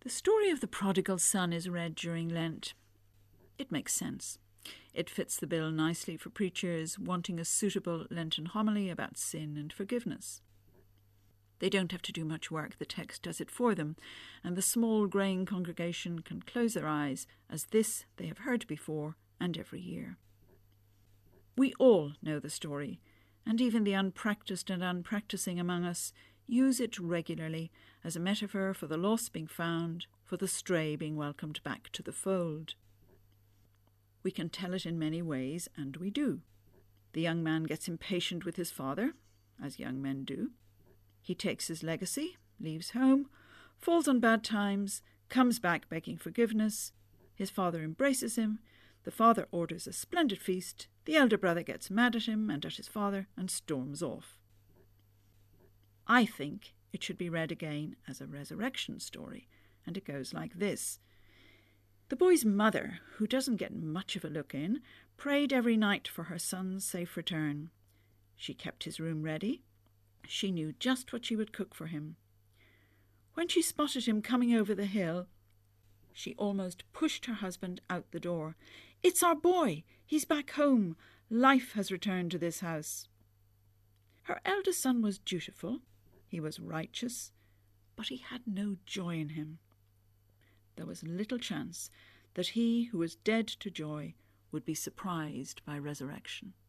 The story of the prodigal son is read during Lent. It makes sense. It fits the bill nicely for preachers wanting a suitable Lenten homily about sin and forgiveness. They don't have to do much work, the text does it for them, and the small greying congregation can close their eyes as this they have heard before and every year. We all know the story, and even the unpractised and unpractising among us use it regularly as a metaphor for the lost being found, for the stray being welcomed back to the fold. We can tell it in many ways, and we do. The young man gets impatient with his father, as young men do. He takes his legacy, leaves home, falls on bad times, comes back begging forgiveness. His father embraces him. The father orders a splendid feast. The elder brother gets mad at him and at his father and storms off. I think it should be read again as a resurrection story, and it goes like this. The boy's mother, who doesn't get much of a look in, prayed every night for her son's safe return. She kept his room ready. She knew just what she would cook for him. When she spotted him coming over the hill, she almost pushed her husband out the door. "It's our boy! He's back home! Life has returned to this house." Her eldest son was dutiful. He was righteous, but he had no joy in him. There was little chance that he who was dead to joy would be surprised by resurrection.